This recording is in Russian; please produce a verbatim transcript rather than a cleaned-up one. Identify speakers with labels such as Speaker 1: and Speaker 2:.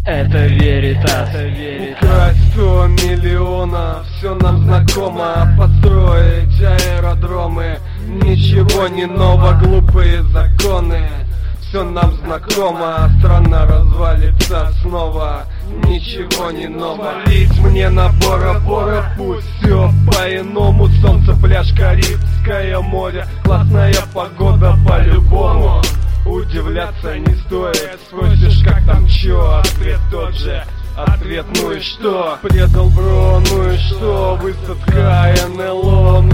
Speaker 1: Это Веритас.
Speaker 2: Украсть сто миллионов, все нам знакомо. Построить аэродромы, ничего не ново, глупые законы. Все нам знакомо, страна развалится снова, ничего не ново. Лить мне на Бора-Бора, пусть все по-иному. Солнце, пляж, Карибское море, классная погода по-любому. Удивляться не стоит, спросишь, как там чё, ответ тот же. Ответ, ну и что? Предал бро, ну и что? Высадка эн эл о.